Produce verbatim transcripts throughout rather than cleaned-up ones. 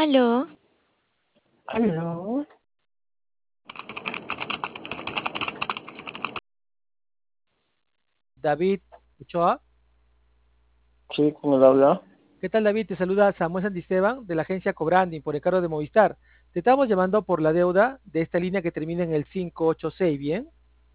Aló, Aló, David Ochoa. sí, ¿cómo le habla? ¿Qué tal, David? Te saluda Samuel Santisteban de la agencia Cobranding por encargo de Movistar. Te estamos llamando por la deuda de esta línea que termina en el cinco ocho seis, ¿bien?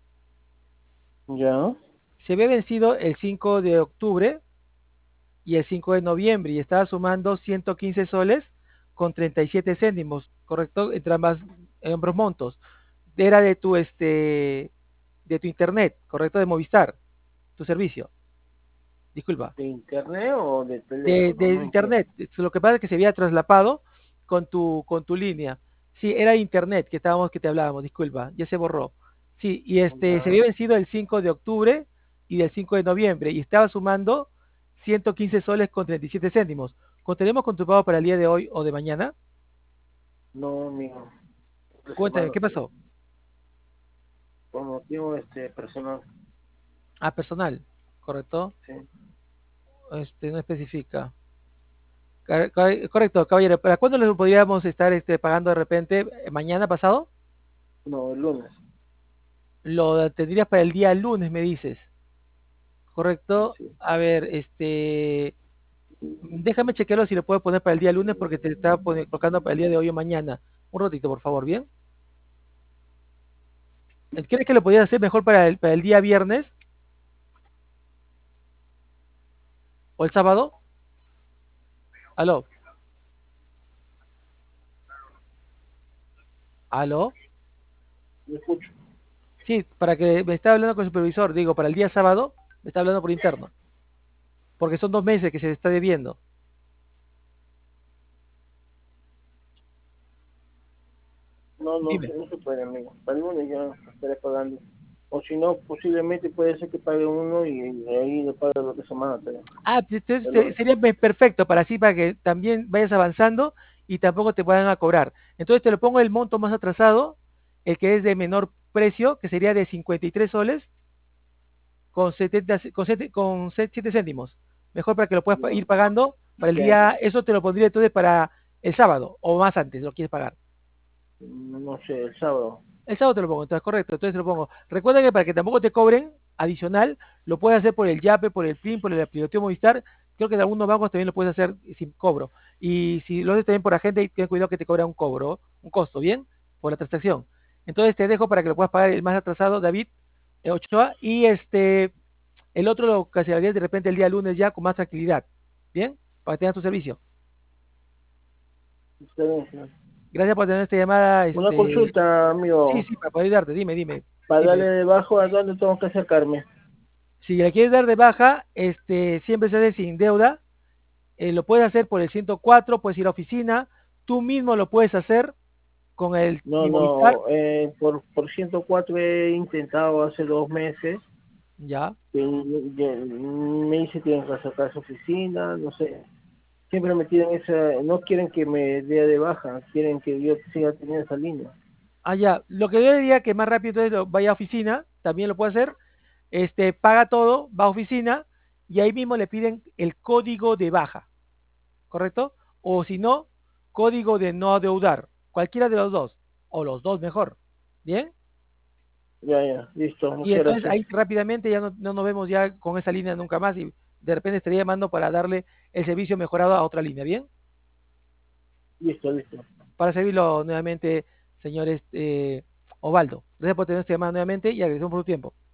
Ya, Se había vencido el cinco de octubre y el cinco de noviembre y estaba sumando ciento quince soles con treinta y siete céntimos, ¿correcto? Entre ambas, en ambos montos. Era de tu, este, de tu internet, ¿correcto? De Movistar, tu servicio. Disculpa. ¿de internet o de de, teléfono? de No entiendo. internet. Lo que pasa es que se había traslapado con tu, con tu línea. Sí, era internet que estábamos, que te hablábamos, disculpa, ya se borró. Sí, y este, se Ya, había vencido el cinco de octubre y del cinco de noviembre y estaba sumando ciento quince soles con treinta y siete céntimos. ¿Contaremos con tu pago para el día de hoy o de mañana? no, amigo, tres Cuéntame, semanas ¿qué tengo. pasó? Por motivo este, personal, Ah, personal, ¿correcto? sí. Este, no especifica. Ca- ca- Correcto, caballero. ¿Para cuándo lo podríamos estar este, pagando de repente? ¿Mañana pasado? No, el lunes, Lo tendrías para el día lunes, me dices. ¿Correcto? así. A ver, este, déjame chequearlo si lo puedo poner para el día lunes porque te estaba pone- colocando para el día de hoy o mañana. Un ratito, por favor, ¿bien? ¿Crees que lo podías hacer mejor para el, para el día viernes o el sábado? ¿Aló? ¿Aló? Me escucho. Sí, para que me está hablando con el supervisor, digo, para el día sábado, me está hablando por interno, porque son dos meses que se está debiendo. No, no, Dime. se- no se puede, amigo. Para el lunes ya estaré pagando. O si no, posiblemente puede ser que pague uno y, y ahí le pague la otra semana, pero Ah, pues, entonces el se- lunes. sería pe- perfecto para así, para que también vayas avanzando y tampoco te puedan a cobrar. Entonces te lo pongo el monto más atrasado, el que es de menor precio, que sería de cincuenta y tres soles con setenta, ce- con, sete- con se- siete céntimos. Mejor para que lo puedas pa- ir No, pagando para el ya, día, eso te lo pondría entonces para el sábado o más antes, lo quieres pagar. no sé, el sábado. El sábado te lo pongo, entonces correcto, entonces te lo pongo. Recuerda que para que tampoco te cobren adicional, lo puedes hacer por el Yape, por el Plin, por el aplicación Movistar. Creo que en algunos bancos también lo puedes hacer sin cobro. Y si lo haces también por agente, ten cuidado que te cobra un cobro, un costo, ¿bien? Por la transacción. Entonces te dejo para que lo puedas pagar el más atrasado, David eh, Ochoa. Y este, el otro lo cancelarías de repente el día lunes ya con más tranquilidad. ¿Bien? Para que tengas tu servicio. Está bien, señor. Gracias por tener esta llamada. Una Este, consulta, sí, amigo. sí, para poder ayudarte. Dime, dime, Para darle dime. debajo, ¿a dónde tengo que acercarme? Si la quieres dar de baja, este, siempre se hace sin deuda. Eh, lo puedes hacer por el ciento cuatro, puedes ir a la oficina. Tú mismo lo puedes hacer con el No, Mi Movistar. no, eh, por, por ciento cuatro he intentado hace dos meses. Ya. Que, que me dice que tienen que acercar a su oficina, no sé. Siempre me tienen esa, no quieren que me dé de baja, quieren que yo siga teniendo esa línea. Ah, ya. Lo que yo diría que más rápido es lo- vaya a oficina, también lo puede hacer. Este, paga todo, va a oficina y ahí mismo le piden el código de baja, ¿correcto? O si no, código de no adeudar. Cualquiera de los dos. O los dos mejor. ¿Bien? Ya, ya, listo, Y muchas entonces gracias. ahí rápidamente ya no, no nos vemos ya con esa línea nunca más y de repente estaría llamando para darle el servicio mejorado a otra línea, ¿bien? Listo, listo. Para servirlo nuevamente, señor este, Osvaldo. Gracias por tener esta llamada nuevamente y agradecemos por su tiempo.